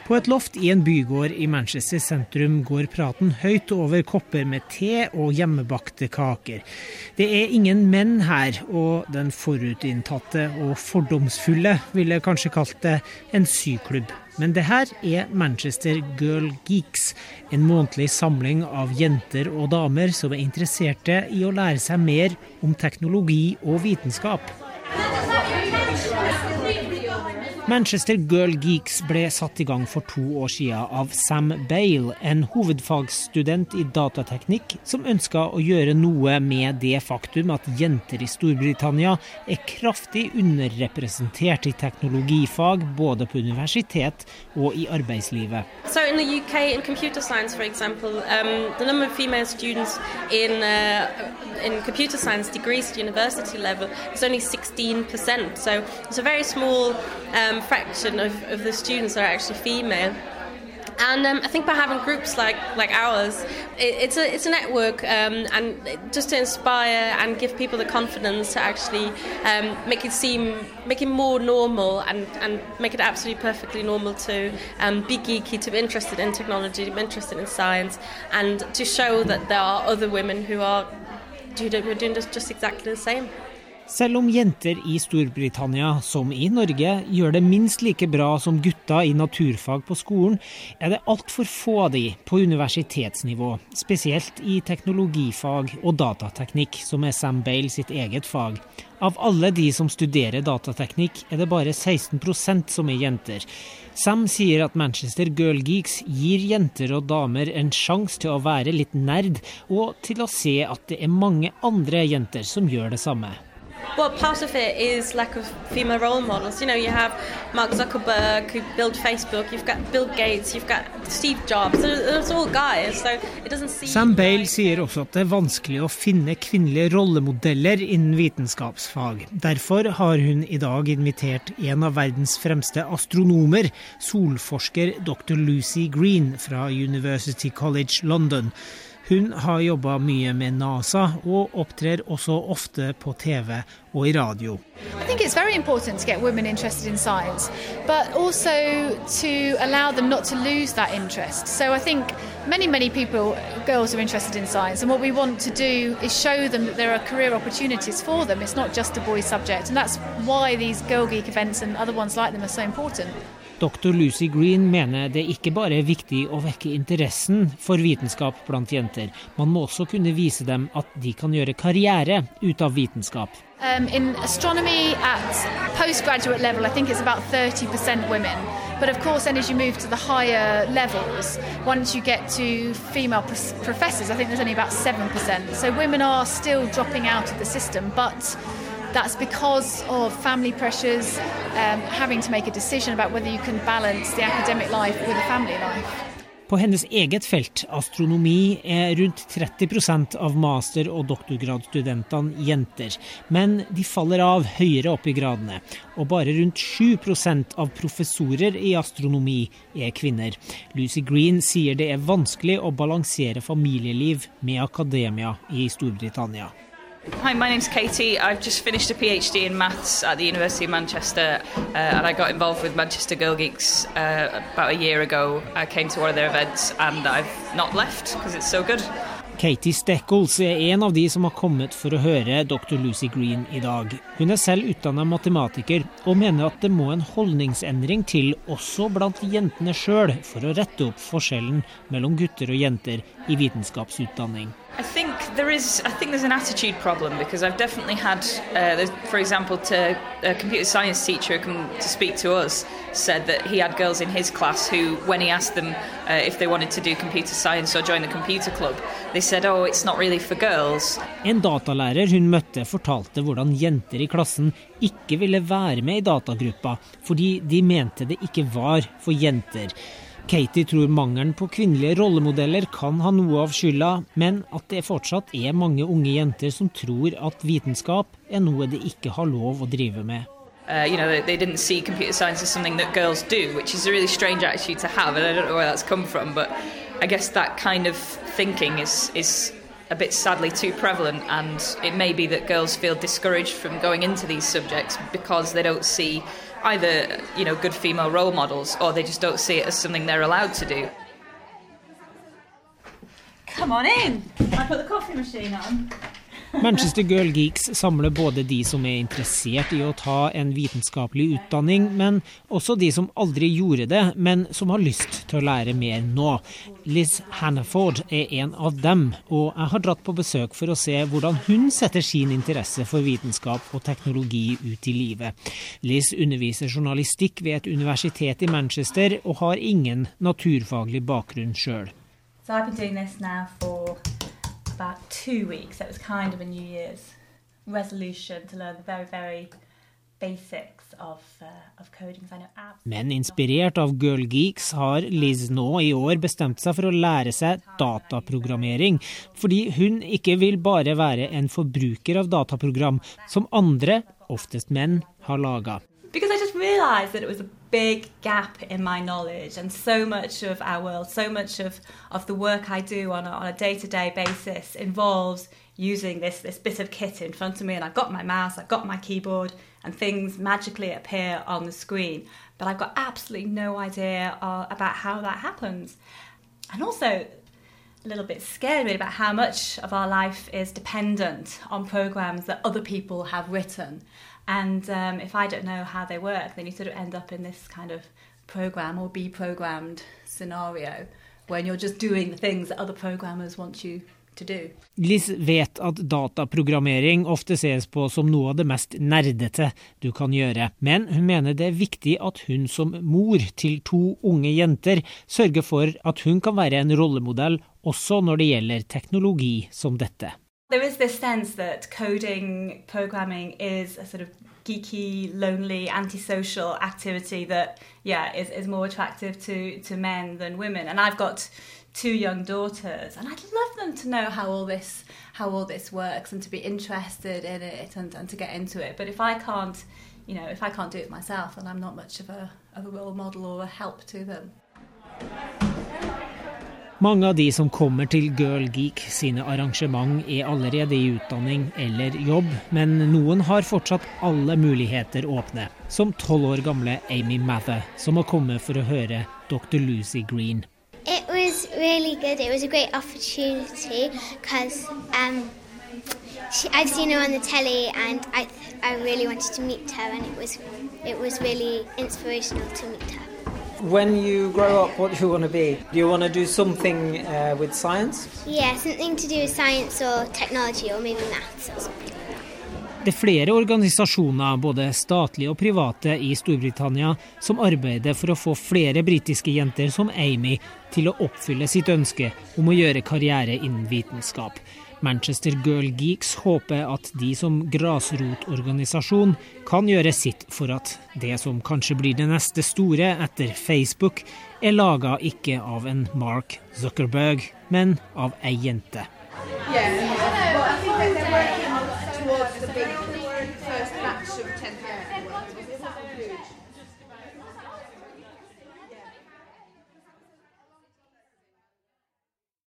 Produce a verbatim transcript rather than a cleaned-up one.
På et loft i en bygård i Manchester sentrum går praten høyt over kopper med te og hjemmebakte kaker. Det er ingen menn her, og den forutinntatte og fordomsfulle ville kanskje kalt det en syklubb. Men det her er Manchester Girl Geeks, en månedlig samling av jenter og damer som er interesserte i å lære seg mer om teknologi og vitenskap. Manchester Girl Geeks ble satt i gang for to år siden av Sam Bale, en hovedfagsstudent i datateknikk som ønsket å gjøre noe med det faktum at jenter i Storbritannia er kraftig underrepresentert i teknologifag både på universitet og i arbeidslivet. So in the U K, in computer science, for example, um, the number of female students in uh, in computer science degrees at university level is only sixteen percent. So it's a very small um, fraction of, of the students are actually female. And um, I think by having groups like, like ours, it, it's a it's a network um, and just to inspire and give people the confidence to actually um, make it seem make it more normal and, and make it absolutely perfectly normal to um, be geeky, to be interested in technology, to be interested in science, and to show that there are other women who are who are doing just exactly the same. Selv om jenter i Storbritannia, som i Norge, gjør det minst like bra som gutta i naturfag på skolen, er det alt for få av de på universitetsnivå, spesielt i teknologifag og datateknikk, som er Sam Bale sitt eget fag. Av alle de som studerer datateknikk, er det bare seksten prosent som er jenter. Sam sier at Manchester Girl Geeks gir jenter og damer en sjanse til å være litt nerd, og til å se at det er mange andre jenter som gjør det samme. Well, part of it is lack of female role models. You know, you have Mark Zuckerberg who built Facebook, you've got Bill Gates, you've got Steve Jobs. It's all guys, so it doesn't seem... Sam Bale sier også at det er vanskelig å finne kvinnelige rollemodeller innen vitenskapsfag. Derfor har hun i dag invitert en av verdens fremste astronomer, solforsker doktor Lucy Green fra University College London. Hun har jobbet mye med NASA og opptrer også ofte på T V og i radio. I think it's very important to get women interested in science, but also to allow them not to lose that interest. So I think many, many people, girls are interested in science, and what we want to do is show them that there are career opportunities for them. It's not just a boys' subject, and that's why these Girl Geek events and other ones like them are so important. doktor Lucy Green mener det ikke bare er viktig å vekke interessen for vitenskap blant jenter. Man må også kunne vise dem at de kan gjøre karriere ut av vitenskap. Um, in astronomy at postgraduate level, I think it's about thirty percent women. But of course, then as you move to the higher levels, once you get to female pr- professors, I think there's only about seven percent. So women are still dropping out of the system, but that's because of family pressures, um, having to make a decision about whether you can balance the academic life with a family life. På hennes eget felt, astronomi, er rundt tretti prosent av master- og doktorgradsstudentene jenter, men de faller av høyere opp i gradene, og bare rundt sju prosent av professorer i astronomi er kvinner. Lucy Green sier det er vanskelig å balansere familieliv med akademia i Storbritannia. Hi, my name's Katie. I've just finished a PhD in maths at the University of Manchester uh, and I got involved with Manchester Girl Geeks uh, about a year ago. I came to one of their events and I've not left because it's so good. Katie Steckles er en av de som har kommet for å høre doktor Lucy Green i dag. Hun er selv utdannet matematiker og mener at det må en holdningsendring til også blant jentene selv for å rette opp forskjellen mellom gutter og jenter i vitenskapsutdanning. I think there is. I think there's an attitude problem because I've definitely had, uh, for example, to a computer science teacher who come to speak to us said that he had girls in his class who, when he asked them uh, if they wanted to do computer science or join the computer club, they said, "Oh, it's not really for girls." En datalærer hun møtte fortalte hvordan jenter i klassen ikke ville være med i datagruppa fordi de mente det ikke var for jenter. Katie tror mangelen på kvinnelige rollemodeller kan ha noe av skylda, men at det fortsatt er mange unge jenter som tror at vitenskap er noe de ikke har lov å drive med. Uh, you know, they, they didn't see computer science as something that girls do, which is a really strange attitude to have, and I don't know where that's come from, but I guess that kind of thinking is is a bit sadly too prevalent, and it may be that girls feel discouraged from going into these subjects because they don't see either, you know, good female role models, or they just don't see it as something they're allowed to do. Come on in. I put the coffee machine on. Manchester Girl Geeks samler både de som er interessert i å ta en vitenskapelig utdanning, men også de som aldri gjorde det, men som har lyst til å lære mer nå. Liz Hannaford er en av dem, og jeg har dratt på besøk for å se hvordan hun setter sin interesse for vitenskap og teknologi ut i livet. Liz underviser journalistikk ved et universitet i Manchester og har ingen naturfaglig bakgrunn selv. So I've been doing this now for about two weeks. It was kind of a New Year's resolution to learn the very, very basics of, uh, of coding. I know absolutely. Men inspirert av Girl Geeks har Liz nå i år bestemt seg for å lære seg dataprogrammering, fordi hun ikke vil bare være en forbruker av dataprogram som andre, oftest menn, har laget. Because I just realised that it was a big gap in my knowledge, and so much of our world, so much of, of the work I do on a, on a day-to-day basis involves using this, this bit of kit in front of me, and I've got my mouse, I've got my keyboard, and things magically appear on the screen. But I've got absolutely no idea uh, about how that happens. And also a little bit scared me about how much of our life is dependent on programs that other people have written. And um, if I don't know how they work, then you sort of end up in this kind of program or be programmed scenario when you're just doing the things that other programmers want you to do. Liz vet at dataprogrammering ofte ses på som noe av det mest nerdete du kan gjøre, men hun mener det er viktig at hun som mor til to unge jenter sørger for at hun kan være en rollemodell også når det gjelder teknologi som dette. There is this sense that coding, programming is a sort of geeky, lonely, antisocial activity that, yeah, is, is more attractive to, to men than women. And I've got two young daughters, and I'd love them to know how all this, how all this works and to be interested in it and, and to get into it. But if I can't, you know, if I can't do it myself, then I'm not much of a, of a role model or a help to them. Mange av de som kommer til Girl Geek sine arrangement er allerede i utdanning eller jobb, men noen har fortsatt alle muligheter åpne, som tolv år gamle Amy Mather, som har kommet for å høre doktor Lucy Green. It was really good. It was a great opportunity because um, she, I've seen her on the telly and I, th- I really wanted to meet her, and it was, it was really inspirational to meet her. When you grow up, what do you want to be? Do you want to do something uh, with science? Yeah, something to do with science or technology or maybe maths or something like that. Det er flere organisasjoner, både statlige og private i Storbritannia, som arbeider for å få flere britiske jenter som Amy til å oppfylle sitt ønske om å gjøre karriere innen vitenskap. Manchester Girl Geeks håper at de som grasrotorganisasjon kan gjøre sitt for at det som kanskje blir det neste store etter Facebook er laget ikke av en Mark Zuckerberg, men av ei jente. Yeah, but I think that they're working towards the big first batch of ten.